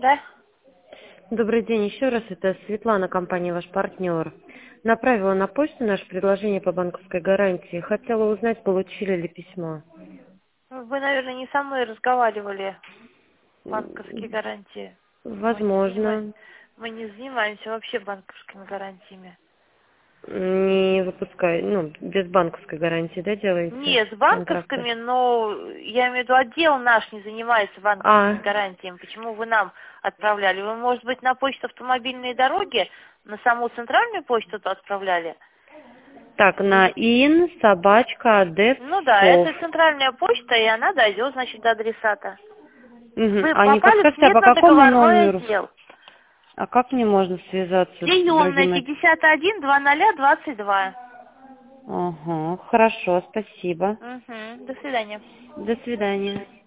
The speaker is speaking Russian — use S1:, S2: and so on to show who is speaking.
S1: Да?
S2: Добрый день еще раз, это Светлана, компания «Ваш партнер». Направила на почту наше предложение по банковской гарантии. Хотела узнать, получили ли письмо.
S1: Вы, наверное, не со мной разговаривали. Банковские гарантии.
S2: Возможно.
S1: Мы не занимаемся вообще банковскими гарантиями.
S2: Не выпускай, без банковской гарантии, да, делаете
S1: Нет, с
S2: контракты?
S1: банковскими, но я имею в виду, отдел наш не занимается банковскими гарантиями. Почему вы нам отправляли? Вы, может быть, на почту автомобильные дороги, на саму центральную почту отправляли?
S2: Так, на
S1: Ну да, это
S2: in@devsov.
S1: центральная почта, и она дойдет, значит, до адресата. Вы
S2: А не
S1: попали в
S2: подскажете, а по какому
S1: смертно-договорной
S2: номеру?
S1: отдел.
S2: А как мне можно связаться с
S1: Приемная
S2: другим?
S1: 51 0022.
S2: Ага, хорошо, спасибо.
S1: Угу. До свидания.
S2: До свидания.